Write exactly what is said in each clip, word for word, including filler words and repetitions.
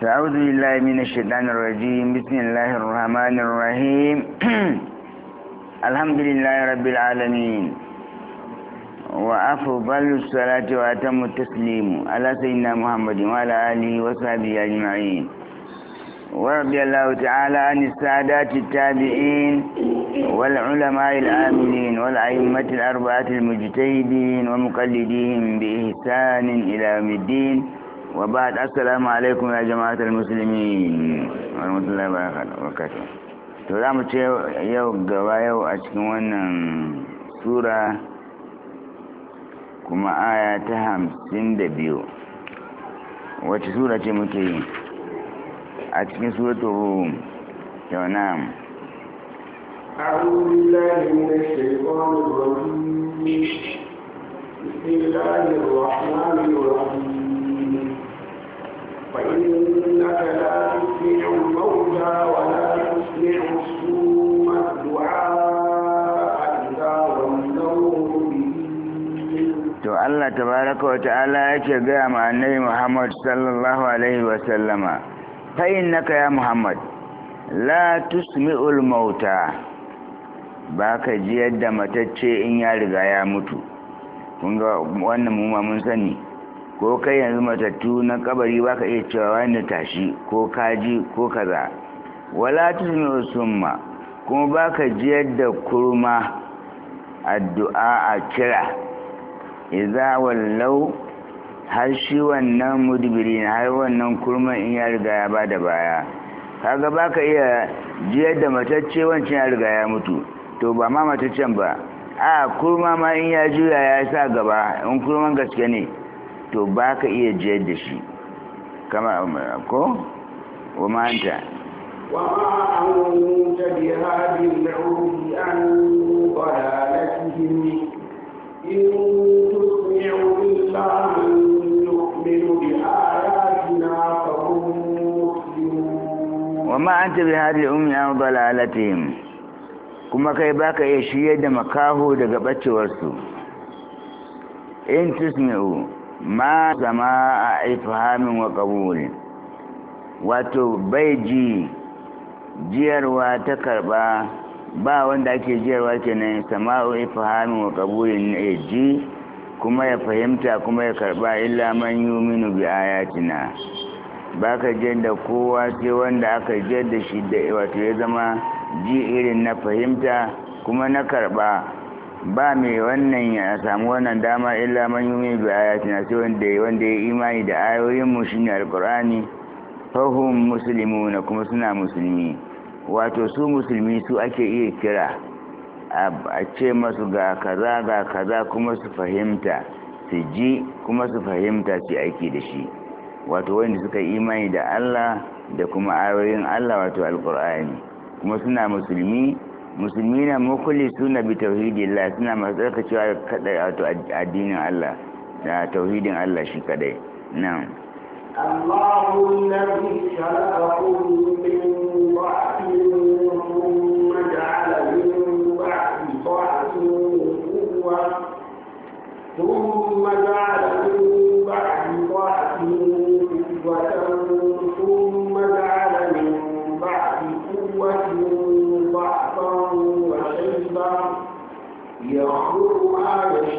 أعوذ بالله من الشيطان الرجيم. بسم الله الرحمن الرحيم. الحمد لله رب العالمين، وأفضل الصلاة وأتم التسليم على سيدنا محمد وعلى آله وصحبه أجمعين. ورضي الله تعالى عن السادات التابعين والعلماء العاملين والأئمة الأربعة المجتهدين ومقلدين بإحسان إلى يوم الدين. وبعد، السلام عليكم يا جماعة المسلمين ورحمة الله وبركاته. to za mu ce yau gaba yau a cikin wannan sura kuma aya ta hamsin da biyu. Wace sura ce muke yi a cikin suratul rum? yau na أعوذ بالله من الشيطان الرجيم. بسم الله الرحمن الرحيم. فإنك لا تسمع الموتى ولا تسمع الصم الدعاء إذا ولوا مدبرين. to Allah tabaraka wa ta'ala yake gaya ma annabi Muhammad sallallahu alaihi wa sallama, fa innaka ya Muhammad la tusmi'ul mauta, baka ji yadda matacce in ya riga ya mutu. kun ga wannan mu ma mun sani, ko kai yanzu matattu na kabari baka iya cewa wani tashi ko kaji ko kaza. wala tusmi'u summa, kuma baka ji yadda kurma addu'a a kira idza wallau, har shi wannan mudbirin, har wannan kurman in ya riga ya bada baya. kaga baka iya ji yadda matacce wancan ya riga ya mutu, to ba ma mataccen ba, a kurma ma in ya juya ya sa gaba, in kurman gaske ne to ba ka iya jiyar da shi kama ko wa ma'anta wa ma'anta bi hadin al'udi an dalalatihim in tusmi'u illa man yu'minu bi ayatina fa hum muslimun. wa ma'anta bi hadin al'udi an dalalatihim, kuma kai baka iya shirye da makaho daga bacewarsu. in tusmi'u ma zama a ifhamin wa ƙabulin, wato bai ji jiyarwa ta karɓa, ba wanda ake jiyarwa kenan sama'u ifhamin wa ƙabulin, ya ji kuma ya fahimta kuma ya karɓa, illa man yuminu bi ayatina. ba ka jiyar da kowa sai wanda aka jiyar da shi da wato ya zama ji irin na fahimta kuma na karɓa. ba mai wannan ya samu wannan dama illa man yumi bi ayatina, sai wanda wanda ya imani da ayoyin mu shine alqur'ani. fahum muslimuna, kuma suna musulmi. wato su musulmi su ake iya kira a ce masu ga kaza ga kaza kuma su fahimta, su ji kuma su fahimta su aiki da shi. wato wanda suka imani da Allah da kuma ayoyin Allah, wato alqur'ani, kuma suna musulmi. musulmi na mukuli suna bi tauhidillah, suna masu tsarkacewa kadai wato addinin Allah da tauhidin Allah shi kadai. nan Allahu alladhi khalaqakum min dha'fin thumma ja'ala min ba'di dha'fin quwwatan thumma ja'ala min ba'di dha'fin quwwatan thumma ja'ala min ba'di quwwatin يخلق ما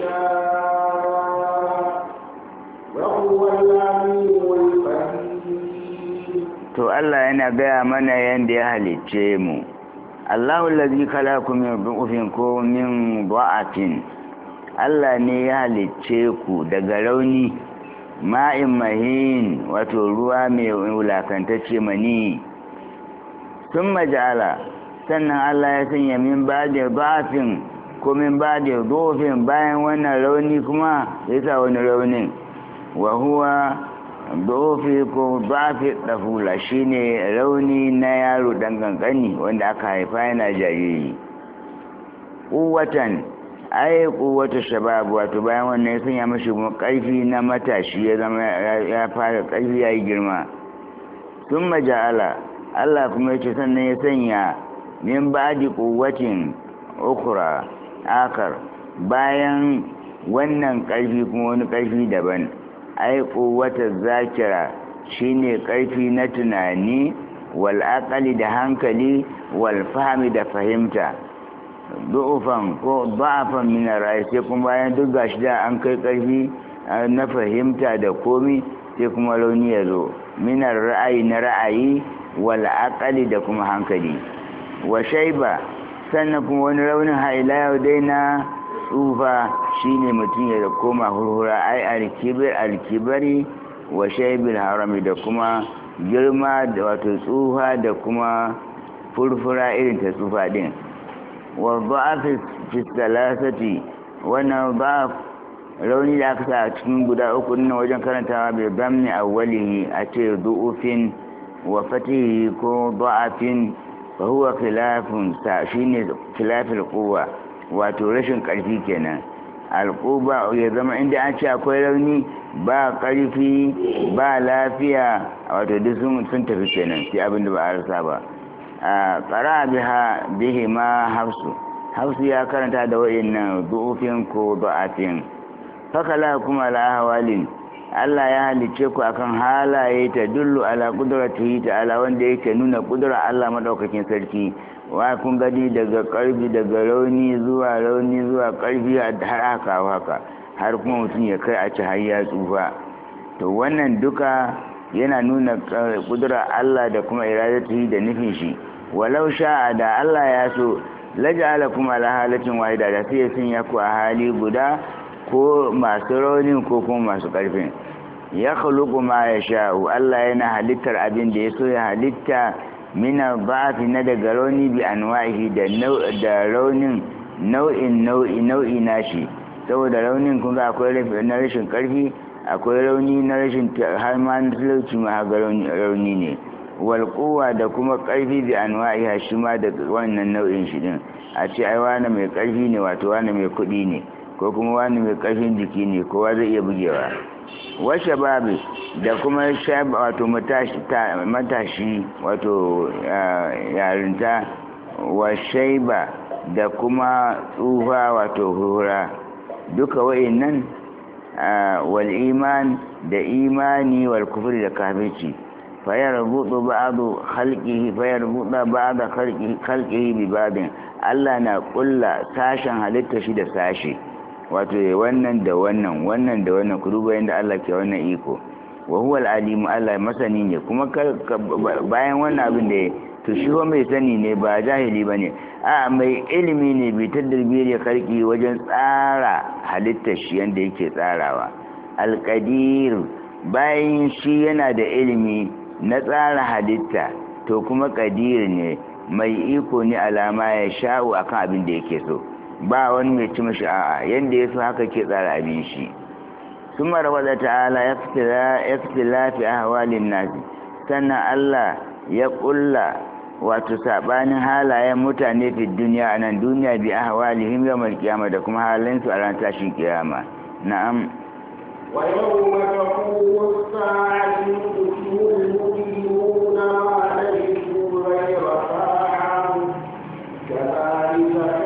يشاء وهو العليم القدير. to Allah yana gaya mana yanda ya halicce mu. Allahu allazi khalaqakum min dha'fin ko min dha'atin, Allah ne ya halicce ku daga rauni, ma'in mahin, wato ruwa mai wulakantacce mani. thumma ja'ala, sannan Allah ya sanya min ba'da dha'fin ko min ba'da dha'fin, bayan wannan rauni kuma ya sa wani raunin. wa huwa dha'fi ko dha'fi dafula, shine rauni na yaro dan kankani wanda aka haifa yana jariri. quwwatan ai quwwatu shabab, wato bayan wannan ya sanya mashi karfi na matashi, ya zama ya fara karfi yayi girma. thumma ja'ala, Allah kuma yace sannan ya sanya min ba'di quwwatin ukhra akar, bayan wannan ƙarfi kuma wani ƙarfi daban. ai quwwatar zakira, shine ƙarfi na tunani wal aqli da hankali wal fahmi da fahimta du'ufan ko da'afan min ra'ayi sai kuma bayan duk gashi da an kai ƙarfi na fahimta da komi sai kuma rauni ya zo min ra'ayi na ra'ayi wal aqli da kuma hankali wa shayba sannan kuma wani raunin haila yau dai na tsufa shine mutum ya koma hurhura ai alkibir alkibari wa shaybil harami da kuma girma da wato tsufa da kuma furfura irin ta tsufa din wa da'af fi thalathati wannan da'af rauni da aka sa a cikin guda uku nan wajen karantawa bai bamni awwalihi a ce du'ufin wa fatihi ko da'afin fa huwa khilafun sa shine khilafil quwwa wato rashin karfi kenan alquba ya zama inda an ce akwai rauni ba karfi ba lafiya wato duk sun sun tafi kenan sai abinda ba a rasa ba a qara biha bihi ma hafsu hafsu ya karanta da wayannan du'ufin ko da'afin fakala kuma la hawalin Allah ya halice ku akan halaye ta dullu ala qudratihi ta'ala wanda yake nuna kudura Allah madaukakin sarki wa kun gadi daga karfi daga rauni zuwa rauni zuwa karfi har haka haka har kuma mutum ya kai a ci har ya tsufa to wannan duka yana nuna kudura Allah da kuma iradatihi da nufin shi walau sha'a da Allah ya so laja'alakum ala halatin wahida da sai ya sanya ku a hali guda ko masu raunin ko kuma masu ƙarfin ya khuluqu ma yasha'u Allah yana halittar abin da ya so ya halitta mina ba'fi na daga rauni bi anwa'ihi da da raunin nau'in nau'i nau'i nashi saboda raunin kun ga akwai na rashin ƙarfi akwai rauni na rashin har ma na talauci ma ga rauni ne wal quwwa da kuma ƙarfi bi anwa'iha shi ma da wannan nau'in shi din a ce ai wani mai ƙarfi ne wato wani mai kuɗi ne ko kuma wani mai ƙarfin jiki ne kowa zai iya bugewa washe babu da kuma shaba wato matashi wato yarinta wa shaiba da kuma tsufa wato hura duka wa'innan wal iman da imani wal kufri da kafirci fayarbutu ba'du khalqihi fayarbutu ba'da khalqihi khalqihi bi ba'din Allah na kulla sashen halitta shi da sashi wato wannan da wannan wannan da wannan ku duba yanda Allah ke wannan iko wa huwa al-alim Allah masani ne kuma bayan wannan abin da to shi ho mai sani ne ba jahili bane a mai ilimi ne bi tadbiri karki wajen tsara halittar shi yanda yake tsarawa al-qadir bayan shi yana da ilimi na tsara halitta to kuma qadir ne mai iko ne alama ya sha'u akan abin da yake so ba wani mai ci mashi a'a yanda ya so haka ke tsara abin shi sun marawada ta'ala ya fitila fi ahwalin nasi sannan Allah ya kulla wato sabanin halayen mutane fi duniya a nan duniya bi ahwalihim yawmal qiyamah da kuma halinsu a ran tashin kiyama na'am wa yawma taqumu as-sa'atu yuqsimu al-mujrimuna ma laysu ghayra sa'atin kadhalika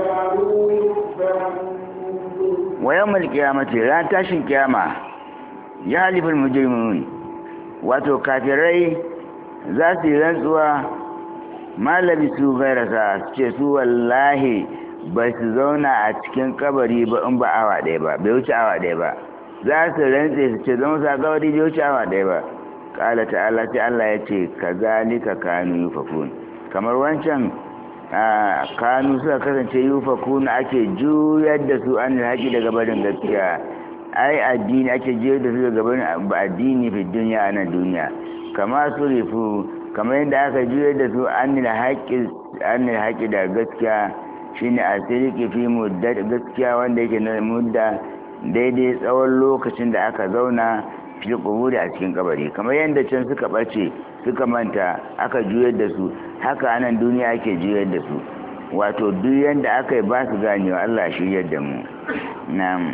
wa yawmal qiyamati ran tashin kiyama ya halifal mujrimun wato kafirai za su yi rantsuwa malabi su gaira sa ce su wallahi ba su zauna a cikin kabari ba in ba awa ɗaya ba bai wuce awa ɗaya ba za su rantse su ce zama sa kabari bai wuce awa ɗaya ba ƙala ta'ala sai Allah ya ce kazalika kanu yufakun kamar wancan a kanu suka kasance yufakun ake juyar da su an haƙi daga barin gaskiya ai addini ake juyar da su daga barin addini fi duniya a nan duniya kama su rifu kamar yadda aka juyar da su an haƙi da gaskiya shine a sirki fi mudda gaskiya wanda yake na mudda daidai tsawon lokacin da aka zauna fi kuburi a cikin kabari kamar yadda can suka ɓace suka manta aka juyar da su haka anan duniya ake juyar da su wato duk yadda aka yi ba su ganewa Allah shi yadda mu na'am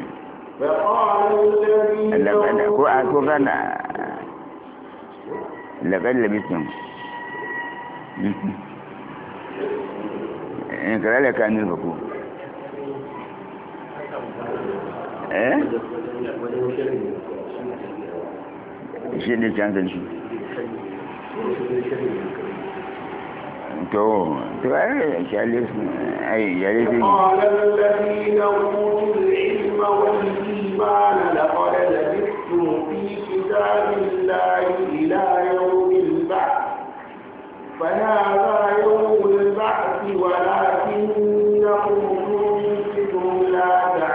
ko a ko gana laƙar labisun in kara da kanin ba ku eh shi ne can kan shi to to ai shalis ai yalis قال الذين أوتوا العلم والإيمان لقد لبثتم في كتاب الله إلى يوم البعث فهذا يوم البعث ولكنكم كنتم لا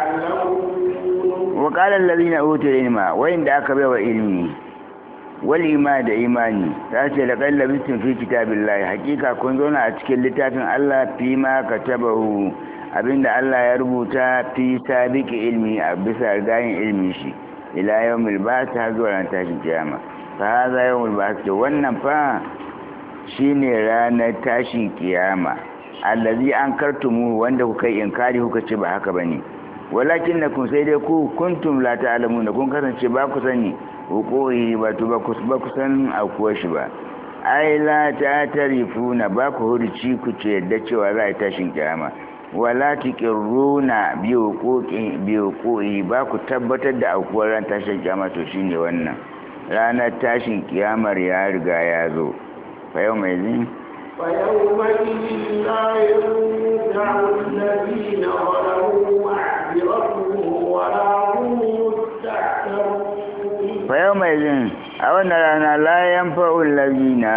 تعلمون. وقال الذين أوتوا العلم وإن دعك بوا علمي والإيمان da imani ta ce da ƙallabistin fi kitabin layi hakika kun zauna a cikin littafin Allah fi ma ka tabahu abinda Allah ya rubuta fi sabiki ilmi a bisa rigayen ilmi shi ila yawmil ba'th har zuwa ran tashin kiyama fa hadha yawmul ba'th wannan fa shine ranar tashin kiyama allazi ankartumu wanda kuka yi inkari kuka ce ba haka bane walakinnakum sai dai ku kuntum la ta'lamuna kun kasance ba ku sani hukuhi wato ba ku san akuwa shi ba ai la ta tarifuna ba ku hurci ku ce yadda cewa za a tashin kiyama wala tiqirruna bi huquqi bi huquqi ba ku tabbatar da akuwar ran tashin kiyama to shine wannan ranar tashin kiyamar ya riga ya zo fa yau mai zin fa yawma la yanfa'u alladhina zalamu ma'dziratuhum wa la hum yusta'tabun. fayo mai zin a wannan rana layan fa'ul lazina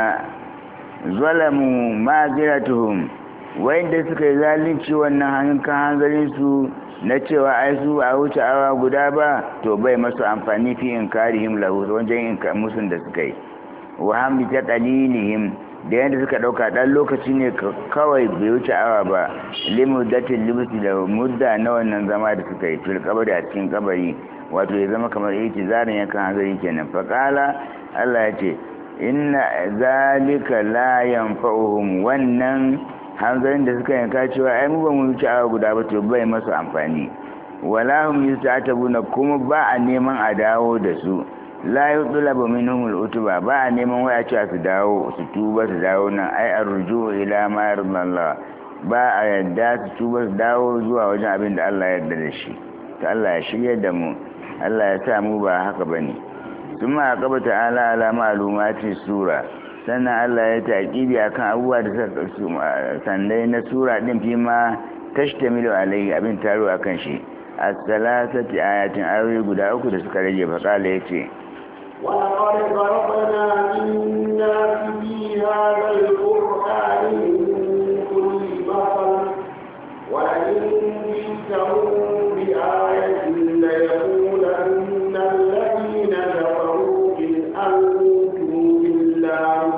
zalamu ma'aziratuhum wanda suka yi zalunci wannan hannun kan hanzarinsu na cewa ai su a wuce awa guda ba to bai masu amfani fi in karihim lahu wajen in musun da suka yi wa hamdi ta qalilihim da yadda suka dauka dan lokaci ne kawai bai wuce awa ba limudatin libsi da mudda na wannan zama da suka yi fil kabari a cikin kabari wato ya zama kamar yake zarin yankan hanzari kenan faƙala Allah ya ce inna zalika la yanfa'uhum wannan hanzarin da suka yanka cewa ai mu ba mu wuce awa guda ba to bai masu amfani wala hum yusta'tabuna kuma ba a neman a dawo da su la yudlabu minhum al-utuba ba a neman waya cewa su dawo su tuba su dawo nan ai arju ila ma yarda ba a yadda su tuba su dawo zuwa wajen abin da Allah ya yarda da shi to Allah ya shirye da mu Allah ya sa mu ba haka bane kuma aqaba ta'ala ala ma'lumati sura sannan Allah ya taqibi akan abubuwa da suka sandai na sura din fi ma tashtamilu alai abin taro akan shi as-salasati ayatin ayoyi guda uku da suka rage fa kala yace ولقد ضربنا للناس في هذا القرآن من كل مثل ولئن جئتهم بآية ليقولن الذين كفروا إن أنتم إلا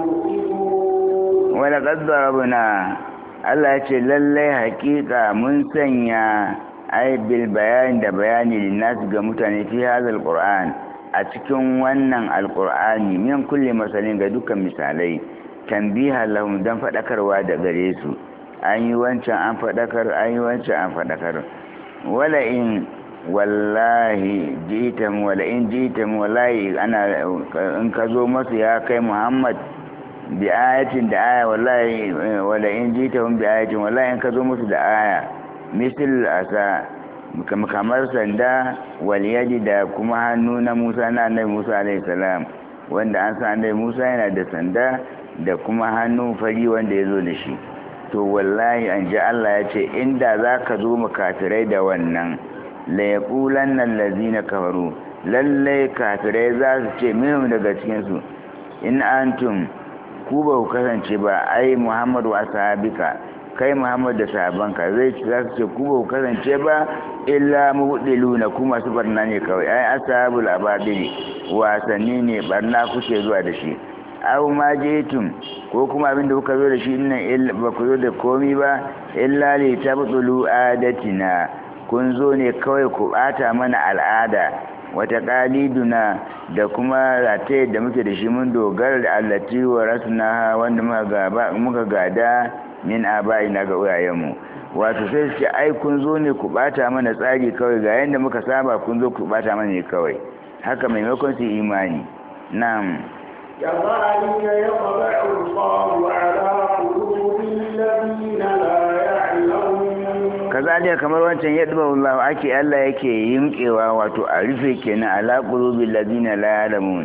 مؤمنون. ولقد ضربنا Allah ya ce lallai hakika mun sanya ai bil bayani da bayani linnasu ga mutane fi hadal qur'an a cikin wannan alqur'ani min kulli masalin ga dukkan misalai tanbiha lahum dan fadakarwa da gare su an yi wancan an fadakar an yi wancan an fadakar wala in wallahi jitam wala in jitam wallahi ana in ka zo masu ya kai Muhammad bi ayatin da aya wallahi wala in jitam bi ayatin wallahi in ka zo musu da aya misal asa kamar sanda waliyadi da kuma hannu na Musa na annabi Musa alaihi salam wanda an san annabi Musa yana da sanda da kuma hannu fari wanda ya zo da shi to wallahi an ji Allah ya ce inda za ka zo makafirai da wannan la yaqulanna allazina kafaru lalle kafirai za su ce minhum daga cikin su in antum ku ba ku kasance ba ai Muhammadu wa sahabika kai Muhammad da sahabanka zai ci za su ce ku ba ku kasance ba illa mubdiluna ku masu barna ne kawai ai ashabul abadili wasanni ne barna kuke zuwa da shi aw ma jitum ko kuma abinda kuka zo da shi nan ba ku zo da komi ba illa li tabdulu adatina kun zo ne kawai ku bata mana al'ada wata qaliduna da kuma rataye da muke da shi mun dogara da allati wa rasna wanda muka gada min abai na ga uyayenmu wato sai su ce ai kun zo ne ku bata mana tsari kawai ga yanda muka saba kun zo ku bata mana ne kawai haka maimakon su imani na'am كذلك يطبع الله على قلوب الذين لا يعلمون kazalika kamar wancan yadda Allah ake Allah yake yinkewa wato a rufe kenan ala qulubil ladina la ya'lamun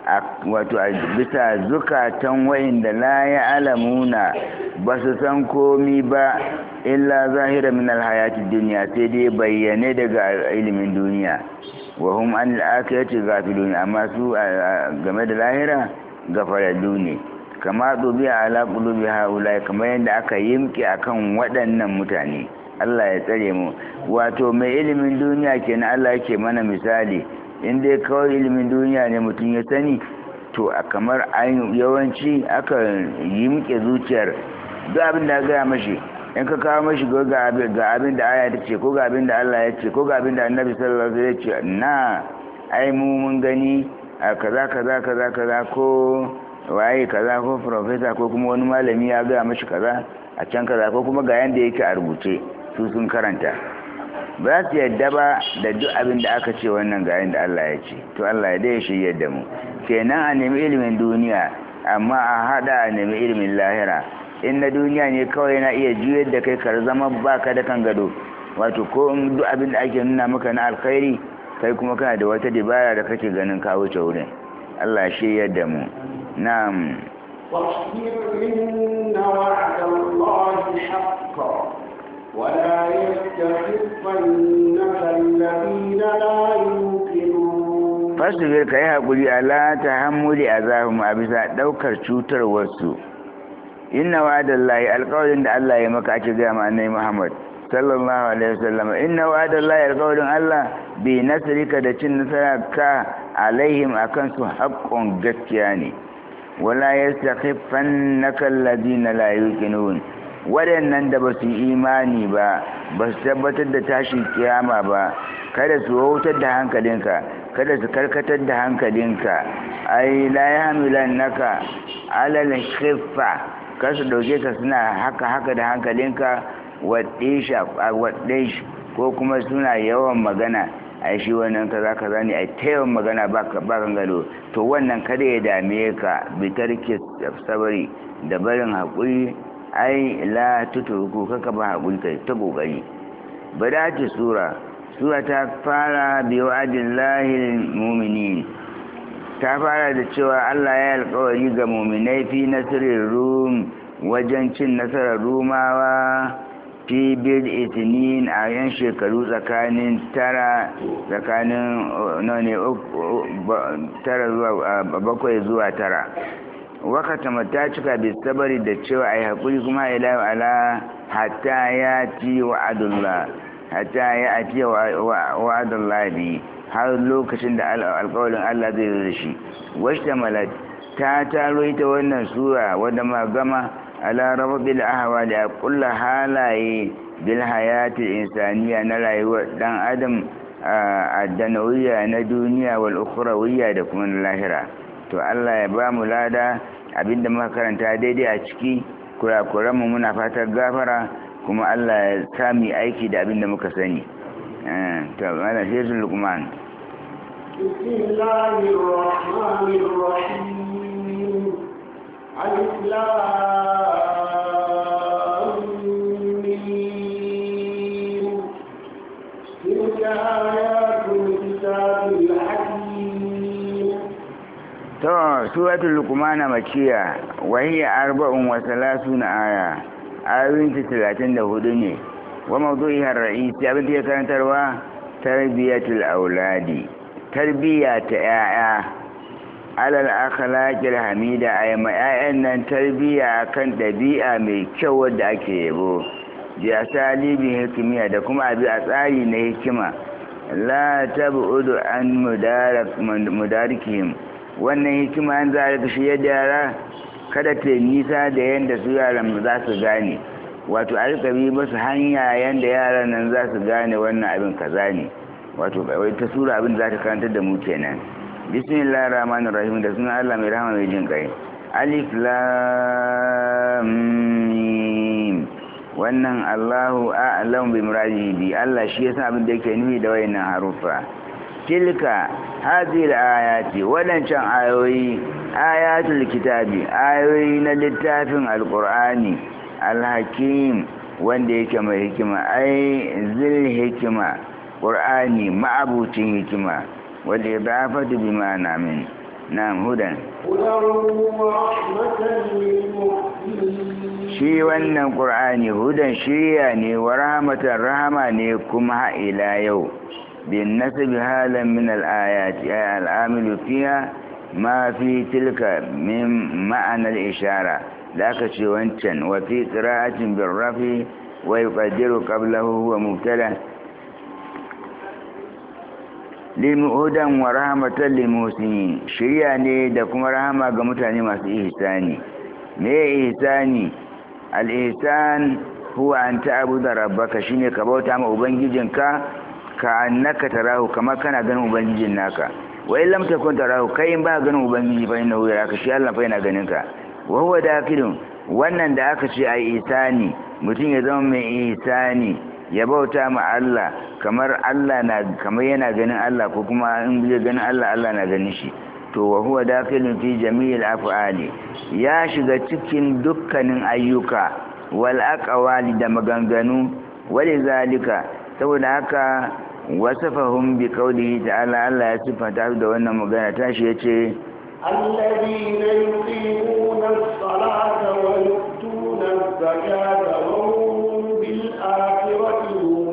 wato bisa zukatan wayanda la ya'lamuna basu san komi ba illa zahira min alhayati dunya sai dai bayyane daga ilimin duniya wa hum an al-akhirati ghafilun amma su game da lahira gafarallu ne kama dubi ala qulubi haula kamar yadda aka yimki akan waɗannan mutane Allah ya tsare mu wato mai ilimin duniya kenan Allah yake mana misali in dai kawai ilimin duniya ne mutum ya sani to a kamar yawanci aka yimke zuciyar duk abin da ga mashi in ka kawo mashi ga abin da aya ta ce ko ga abin da Allah ya ce ko ga abin da Annabi sallallahu alaihi wasallam ya ce na ai mu mun gani a kaza kaza kaza kaza ko waye kaza ko professor ko kuma wani malami ya ga mashi kaza a can kaza ko kuma ga yanda yake a rubuce su sun karanta ba su yadda ba da duk abin da aka ce wannan ga yanda Allah ya ce to Allah ya dai shi yadda mu kenan a nemi ilimin duniya amma a hada a nemi ilimin lahira in na duniya ne kawai na iya juyar da kai kar zama baka da kan gado wato ko in duk abin da ake nuna maka na alkhairi kai kuma kana da wata dabara da kake ganin ka wuce wurin Allah shi yadda mu na'am واصبر إن وعد الله حق ولا يستخفنك الذين لا يوقنون fasbir kai hakuri ala tahammuli azahum abisa daukar cutar wasu inna wa'dallahi alqawlin da Allah ya maka ake ga annabi Muhammad sallallahu alaihi wasallam inna wa'dallahi alqawlin Allah bi nasrika da cin nasara ka alaihim akan su haqqun gaskiya ne wala yastakhifannaka alladhina la yuqinun wadannan da basu imani ba basu tabbatar da tashin kiyama ba kada su wautar da hankalinka kada su karkatar da hankalinka ai la yahmilannaka ala al-khiffa kasu dauke ka suna haka haka da hankalinka wadisha wadish ko kuma suna yawan magana ai shi wannan kaza kaza ne ai tayawan magana baka bakan gado to wannan kada ya dame ka bitarki sabari da barin hakuri ai la tutuku kaka ba hakuri kai ta kokari badati sura sura ta fara bi wa'dillahi mu'minin ta fara da cewa Allah ya alƙawari ga mu'minai fi nasrir rum wajen cin nasarar rumawa fi bil itinin a yan shekaru tsakanin tara tsakanin nane tara zuwa bakwai zuwa tara wakata mata cika bi sabari da cewa ai hakuri kuma ila ala hatta ya ci wa'adullah hatta ya ati wa'adullah bi har lokacin da alƙawarin Allah zai zo da shi washta malat ta taro ita wannan sura wadda ma gama ala rabbil ahwali a kullu halaye bil hayati insaniya na rayuwar dan adam a danawiya na duniya wal ukhrawiyya da kuma na lahira to Allah ya ba mu lada abinda muka karanta daidai a ciki kurakuran mu muna fatar gafara kuma Allah ya sami aiki da abinda muka sani to ana shirul luqman bismillahir rahmanir rahim alif lam mim tilka ayatul kitabil hakim to suratul luqman makkiya wa hiya arba'un wa thalathuna aya ayoyin talatin da hudu ne wa mawdu'iha ar-ra'isi abin da ya karantarwa tarbiyatul auladi tarbiya ta yaya alal akhlaqil hamida ay ma yayan nan tarbiya kan dabi'a mai kyau wanda ake yabo bi asalibi hikmiya da kuma abi a tsari na hikima la tab'udu an mudarak mudarikihim wannan hikima an za ka shi yadda yara kada ta nisa da yanda su yaran za su gane wato a rika bi musu hanya yanda yaran nan za su gane wannan abin kaza ne wato wai ta sura abin da za ta karantar da mu kenan bismillahir rahmanir rahim da sunan Allah mai rahama mai jin kai alif lam mim wannan Allahu a'lam bi muradihi bi Allah shi ya san abin da yake nufi da wayannan harufa tilka hadhihi ayati wadancan ayoyi ayatul kitabi ayoyi na littafin alqur'ani alhakim wanda yake mai hikima ai zil hikima qur'ani ma'abucin hikima wanda idafatu bi ma'ana min na'am hudan هدى ورحمة للمحسنين shi wannan qur'ani hudan shiriya ne wa rahmatan rahama ne kuma ha ila yau bin nasbi halan min al-ayati ay al-amilu fiha ma fi tilka min ma'ana al-ishara da aka ce wancan wa fi qira'atin bir rafi wa yuqaddiru qablahu huwa mubtada limuhudan wa rahmatan limuslimin shiriya ne da kuma rahama ga mutane masu ihsani me ihsani al-ihsan huwa an ta'budu rabbaka shine ka bauta ma ubangijinka ka annaka tarahu kamar kana ganin ubangijin naka wa in lam takun tarahu kai in ba ganin ubangiji fa innahu yaraka shi Allah fa yana ganin ka wa huwa dakilun wannan da aka ce ai ihsani mutum ya zama mai ihsani ya bauta ma Allah kamar Allah na kamar yana ganin Allah ko kuma in bai ganin Allah Allah na ganin shi to wa huwa dakhilun fi jami'il af'ali ya shiga cikin dukkanin ayyuka wal aqwali da maganganu walizalika saboda haka wasafahum bi qawlihi ta'ala Allah ya sifata da wannan magana tashi yace الذين يقيمون الصلاة ويؤتون الزكاة وهم بالآخرة هم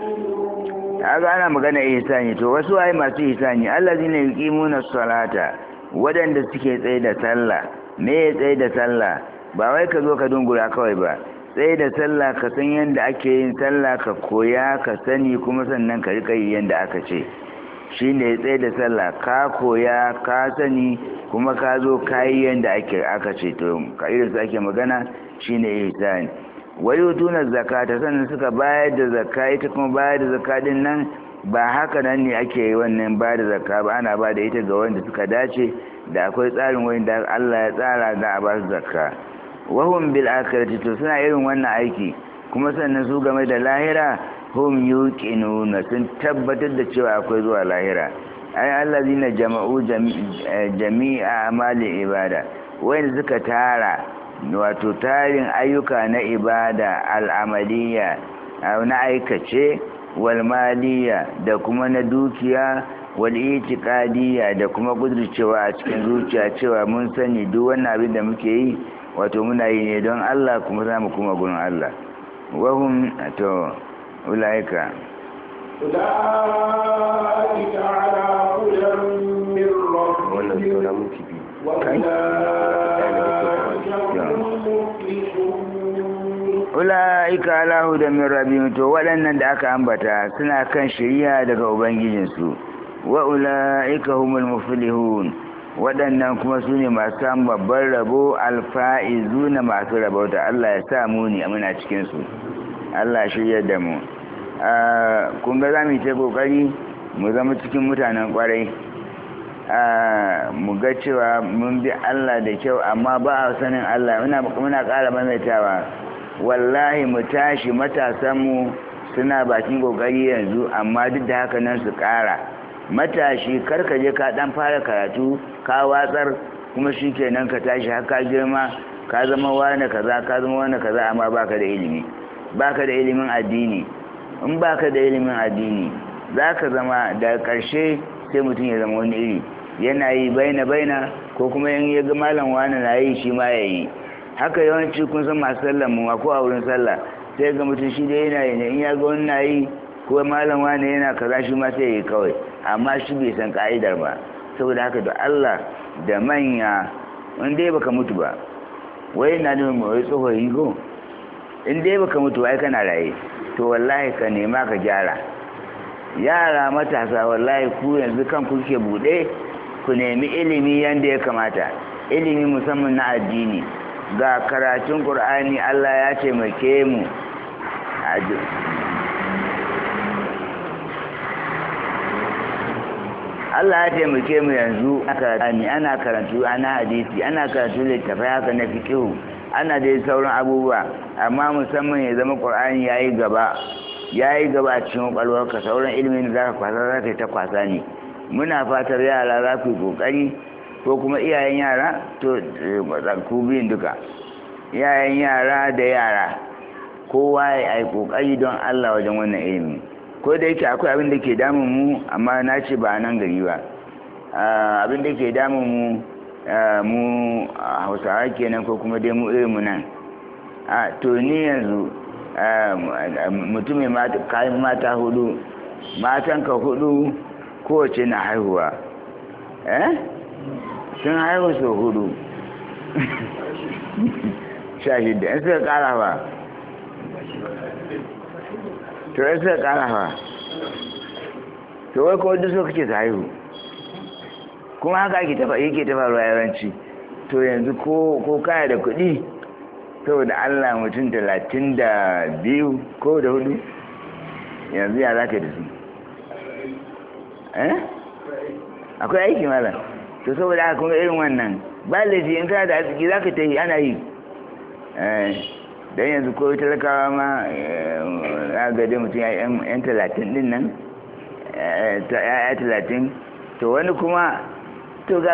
يوقنون kaga ana magana ihsani to wasu ai masu ihsani allazina yuqimuna salata wadanda suke tsaye da sallah me tsaye da sallah ba wai ka zo ka dungura kawai ba tsaye da sallah ka san yanda ake yin sallah ka koya ka sani kuma sannan ka rika yi yanda aka ce shine tsaye da sallah ka koya ka sani kuma ka zo ka yi yanda ake aka ce to ka irin su ake magana shine ihsani wayutuna zakata sannan suka bayar da zakka ita kuma bayar da zakka din nan ba haka nan ne ake yi wannan bayar da zakka ba ana ba da ita ga wanda suka dace da akwai tsarin wanda Allah ya tsara da a ba su zakka wahum bil akhirati to suna irin wannan aiki kuma sannan su game da lahira hum yuqinuna sun tabbatar da cewa akwai zuwa lahira ai allazina jama'u jami'a amali ibada wanda suka tara wato tarin ayyuka na ibada al'amaliya na aikace wal maliya da kuma na dukiya wal itiqadiyya da kuma gudurcewa a cikin zuciya cewa mun sani duk wannan abin da muke yi wato muna yi ne don Allah kuma za mu kuma gurin Allah wahum to ulaika ulaika ala hudan min rabbihim ula'ika ala hudan min rabbihim to waɗannan da aka ambata suna kan shari'a daga ubangijinsu wa ula'ika humul muflihun waɗannan kuma su ne masu samun babban rabo alfa'izu na masu rabauta Allah ya sa mu ne muna cikinsu Allah shirya da mu kun ga za mu yi ta ƙoƙari mu zama cikin mutanen ƙwarai mu ga cewa mun bi Allah da kyau amma ba a sanin Allah muna ƙara maimaitawa wallahi mu tashi matasanmu suna bakin ƙoƙari yanzu amma duk da haka nan su ƙara matashi karka je ka ɗan fara karatu ka watsar kuma shi kenan ka tashi haka girma ka zama wani kaza ka zama wani kaza amma baka da ilimi baka da ilimin addini in baka da ilimin addini za ka zama da ƙarshe sai mutum ya zama wani iri yana yi baina baina ko kuma in ya ga malam wani na yi shi ma ya yi haka yawanci kun san masu sallan mu ko a wurin sallah sai ga mutum shi dai yana yi ne in ya ga wani na yi ko malam wani yana kaza shi ma sai ya yi kawai amma shi bai san ka'idar ba saboda haka da Allah da manya in dai baka mutu ba wai na da mai tsoho yi go in dai baka mutu ai kana raye to wallahi ka nema ka gyara yara matasa wallahi ku yanzu kan kuke bude ku nemi ilimi yanda ya kamata ilimi musamman na addini ga karatun Qur'ani Allah ya taimake mu Allah ya taimake mu yanzu ana karatu ana hadisi ana karatu littafai haka na fiqh ana dai sauran abubuwa amma musamman ya zama Qur'ani yayi gaba yayi gaba a cikin kwalwarka sauran ilimin da zaka kwasa zaka ta kwasa ne muna fatar yara za ku yi kokari ko kuma iyayen yara to ku biyun duka iyayen yara da yara kowa ya yi kokari don Allah wajen wannan ilimi ko da yake akwai abin da ke damun mu amma na ce ba nan gari ba abin da ke damun mu mu hausawa kenan ko kuma dai mu irin mu nan a to ni yanzu mutumin kayan mata hudu matanka hudu kowace na haihuwa eh sun haihu sau hudu sha shida in suka kara ba to in suka kara ba to wai kawai duk suka ce su haihu kuma haka ake tafa yake tafa ruwa yawanci to yanzu ko kaya da kuɗi saboda Allah mutum talatin da biyu ko da hudu yanzu ya za ka da su eh akwai aiki mala to saboda haka kuma irin wannan ba laifi in kana da arziki za ka ta yi ana yi don yanzu ko talakawa ma na gade mutum ya yan talatin din nan ya talatin to wani kuma to